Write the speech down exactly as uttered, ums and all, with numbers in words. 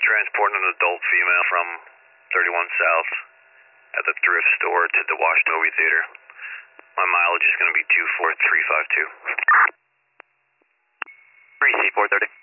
transporting an adult female from thirty-one South at the thrift store to the Washington Movie Theater. My mileage is going to be two four three five two. three C four thirty.